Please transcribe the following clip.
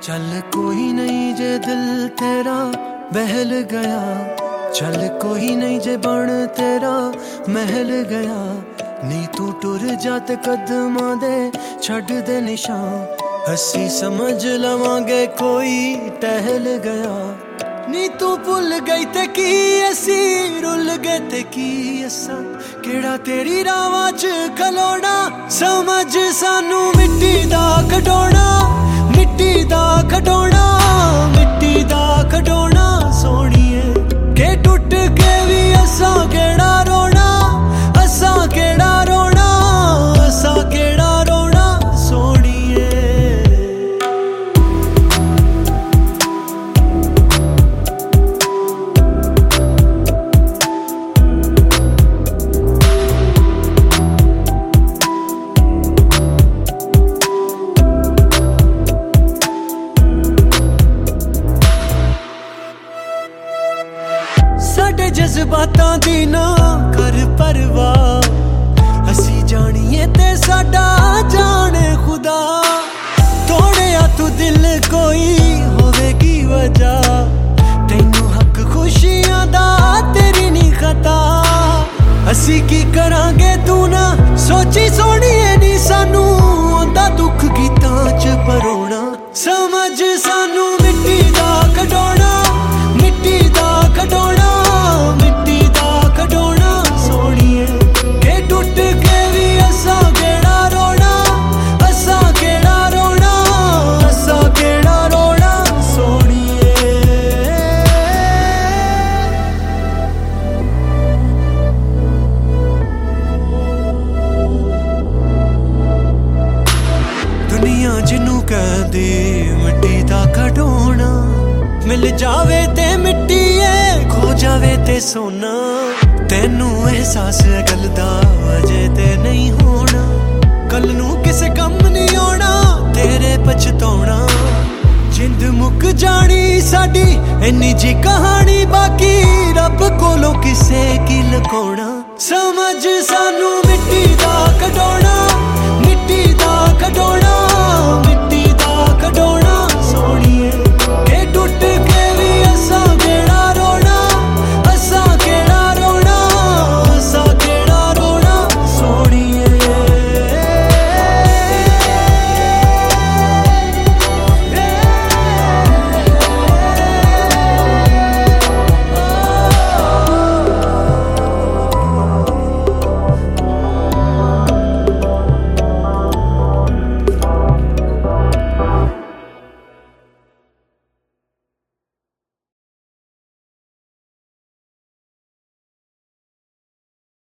चल कोई नहीं जे दिल तेरा बहल गया, चल कोई नहीं जे बन तेरा महल गया। नी तू टुर जात कदमां दे छड़ दे निशान, असी समझ लवांगे कोई टहल गया। नी तू भुल गई ते की असी रुल गए ते की असा, केड़ा तेरी रावां च खलोना। समझ सानू मिट्टी दा खडोना, मिट्टी दा खडोना, मिट्टी दा खडोना सोनिए। के टुट के भी असा केड़ा रोना, असा केड़ा रोना, असा केड़ा रोना सोनिए। साडे जज्बातां दी ना कर परवाह, असी जानिए ते साडा जाने खुदा। तोड़िया तू दिल कोई होवेगी वजह, तैनू हक खुशियां दा तेरी नी खता। असी की करांगे तू ना सोची सोनिए, नी सानू आंदा दुख गीतां च परोना। समझ सानू मिट्टी दा खडोना, मिट्टी दा खडोना, मिट्टी दा खडोना सोनिए। के टुट के भी असा केड़ा रोना, असा केड़ा रोना, असा केड़ा रोना सोनिए। दुनिया जिन्नू कहदी मिट्टी दा खडोना, मिल जावे ते मिट्टी है, खो जावे ते सोना। तेनू एहसास गल दा अजे ते नहीं होना, कल नू किसे कम नहीं होना तेरे पछतौना। जिंद मुक जानी साडी इन्नी जी कहानी, बाकी रब कोलों किसे की लुकाना। समझ सानू मिट्टी दा खडोना,